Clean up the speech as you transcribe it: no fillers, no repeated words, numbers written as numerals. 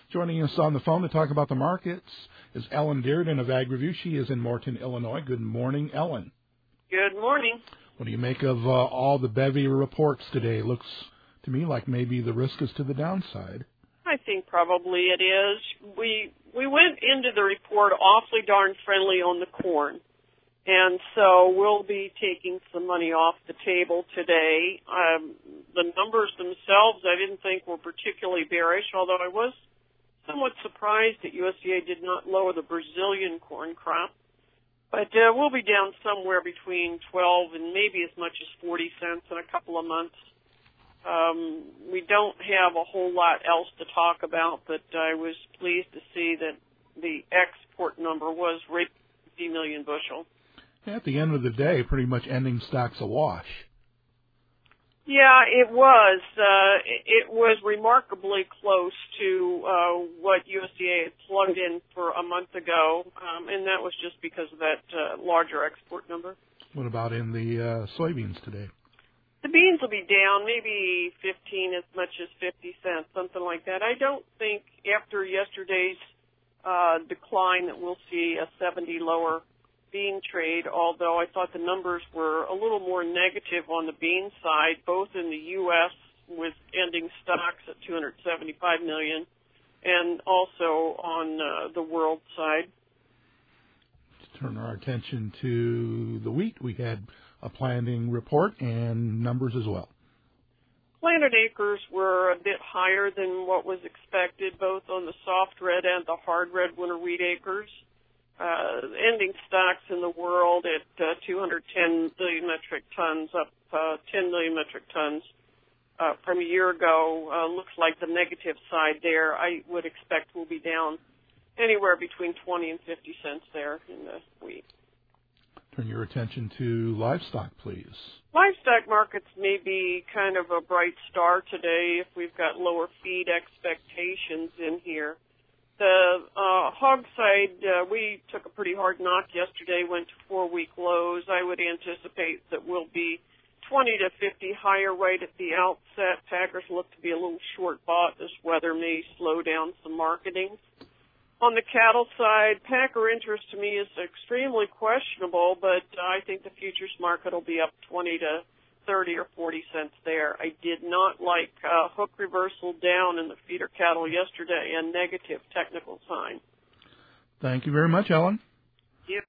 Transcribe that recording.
Joining us on the phone to talk about the markets is Ellen Dearden of AgriView. She is in Morton, Illinois. Good morning, Ellen. Good morning. What do you make of all the bevy reports today? Looks to me like maybe the risk is to the downside. I think probably it is. We went into the report awfully darn friendly on the corn, and so we'll be taking some money off the table today. The numbers themselves I didn't think were particularly bearish, although I was somewhat surprised that USDA did not lower the Brazilian corn crop. But we'll be down somewhere between 12 and maybe as much as 40 cents in a couple of months. We don't have a whole lot else to talk about, but I was pleased to see that the export number was 50 million bushel. At the end of the day, pretty much ending stocks awash. Yeah, it was. It was remarkably close to what USDA had plugged in for a month ago, and that was just because of that larger export number. What about in the soybeans today? The beans will be down maybe 15 as much as 50 cents, something like that. I don't think after yesterday's decline that we'll see a 70 lower bean trade, although I thought the numbers were a little more negative on the bean side, both in the U.S. with ending stocks at 275 million and also on the world side. Let's turn our attention to the wheat. We had a planting report and numbers as well. Planted acres were a bit higher than what was expected, both on the soft red and the hard red winter wheat acres. Ending stocks in the world at 210 million metric tons, up 10 million metric tons from a year ago. Looks like the negative side there, I would expect, will be down anywhere between 20 and 50 cents there in the wheat. Turn your attention to livestock, please. Livestock markets may be kind of a bright star today if we've got lower feed expectations in here. The hog side, we took a pretty hard knock yesterday, went to 4-week lows. I would anticipate that we'll be 20 to 50 higher right at the outset. Packers look to be a little short bought. This weather may slow down some marketing. On the cattle side, Packer interest to me is extremely questionable, but I think the futures market will be up 20 to 30 or 40 cents there. I did not like hook reversal down in the feeder cattle yesterday, a negative technical sign. Thank you very much, Ellen.